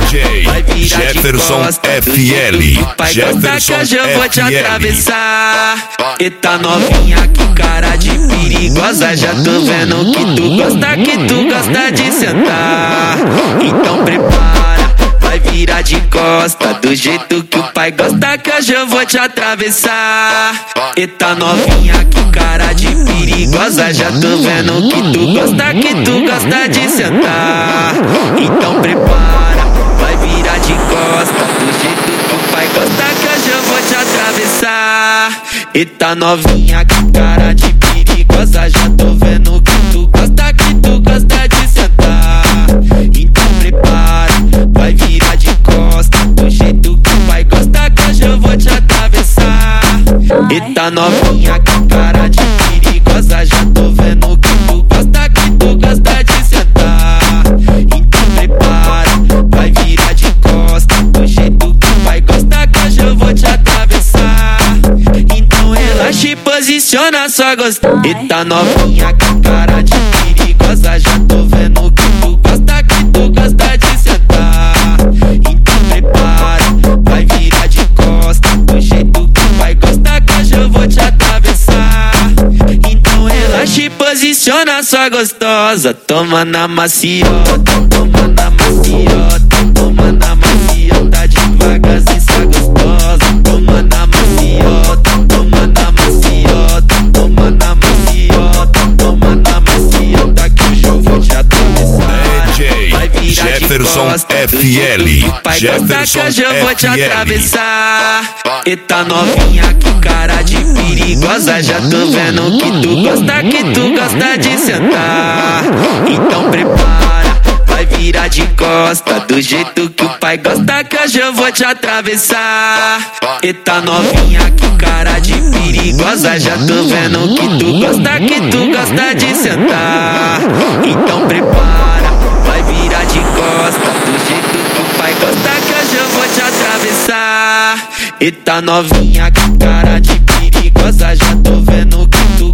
vai virar de costa do jeito que o pai gosta, que hoje eu vou te atravessar. Eita novinha, que cara de perigosa, já tô vendo que tu gosta de sentar. Então prepara, vai virar de costa do jeito que o pai gosta, que hoje eu vou te atravessar. Eita novinha, que cara de perigosa, já tô vendo que tu gosta de sentar. Então prepara, vai virar de costa do jeito que o pai gosta, que hoje eu vou te atravessar. Eita novinha, que cara de perigosa, já tô vendo que tu gosta de sentar. Então prepara, vai virar de costa do jeito que o pai gosta, que hoje eu vou te atravessar. Eita novinha, que cara de perigosa, já tô vendo que tu gosta de sentar. Então prepara, vai virar de costa do jeito que o pai gosta, que hoje eu vou te atravessar. Então relaxa e posiciona sua gostosa. Eita novinha, que cara de perigosa, já tô vendo que tu gosta de sentar. Então prepara, vai virar de costa do jeito que o pai gosta, que hoje eu vou te atravessar. Então relaxa e posiciona sua gostosa. Toma na maciota, toma na maciota, toma na maciota, devagarzinho sua gostosa. Toma na maciota, toma na maciota, toma na maciota, toma na maciota, que hoje eu vou te atravessar. Vai virar de costa do jeito que o pai gosta, que hoje eu vou te atravessar. Eita novinha, que cara de perigosa, já tô vendo que tu gosta de sentar. Então prepara, vai virar de costa do jeito que o pai gosta, que hoje eu vou te atravessar. Eita novinha, que cara de perigosa, já tô vendo que tu gosta de sentar. Então prepara, vai virar de costa do jeito que o pai gosta, que hoje eu vou te atravessar. Eita novinha, que cara de perigosa, já tô vendo que tu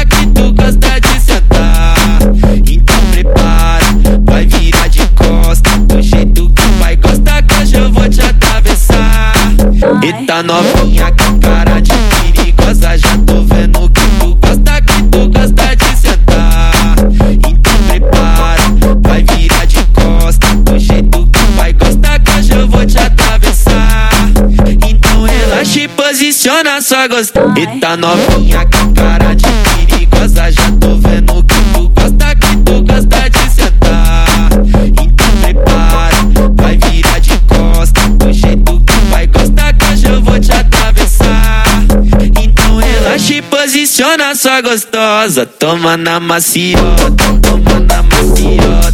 gosta de sentar. Então prepara, vai virar de costa do jeito que o pai gosta, que hoje eu vou te atravessar. Eita novinha, que cara de perigosa, já tô vendo que tu gosta de sentar. Então prepara, vai virar de costa do jeito que o pai gosta, que hoje eu vou te atravessar. Então relaxa e posiciona sua gostosa. Eita novinha, que cara de perigosa, já tô vendo que tu gosta de sentar. Então prepara, vai virar de costa do jeito que o pai gosta, que hoje eu vou te atravessar. Então relaxa e posiciona sua gostosa. Toma na maciota, toma na maciota,